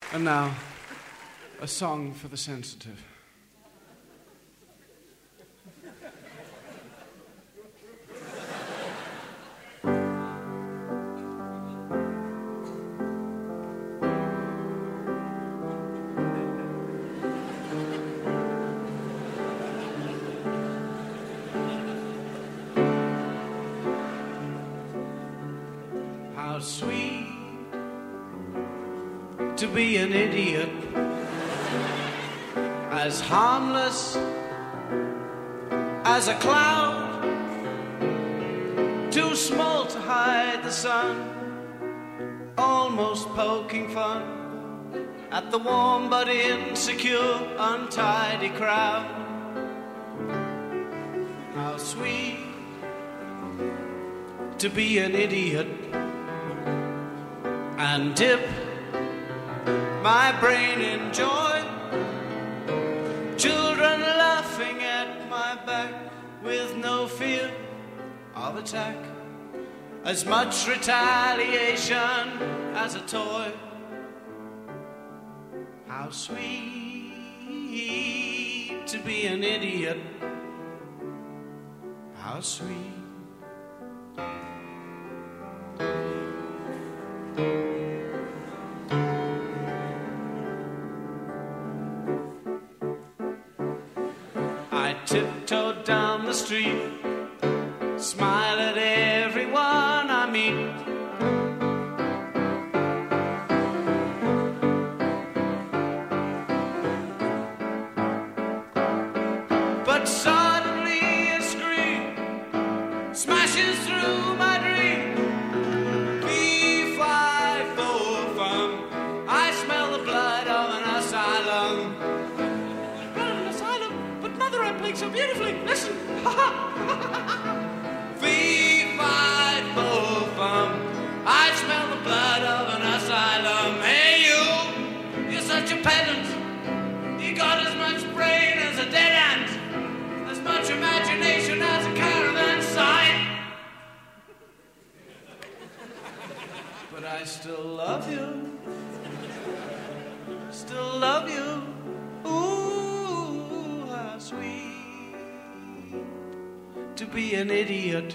And now, a song for the sensitive. How sweet to be an idiot, as harmless as a cloud, too small to hide the sun, almost poking fun at the warm but insecure, untidy crowd. How sweet to be an idiot and dip my brain in joy, children laughing at my back with no fear of attack, as much retaliation as a toy. How sweet to be an idiot, how sweet. I tiptoed down the street, smile at everyone I meet. But suddenly a scream smashes through my dream. Fee, fi, fo, fum, I smell the blood of an asylum. I played so beautifully. Listen. Fee, fi, fo, fum, I smell the blood of an asylum. Hey, you're such a pedant. You got as much brain as a dead ant, as much imagination as a caravan sign. But I still love you. Still love you. Ooh, how sweet to be an idiot.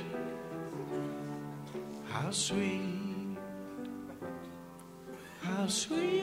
How sweet, how sweet.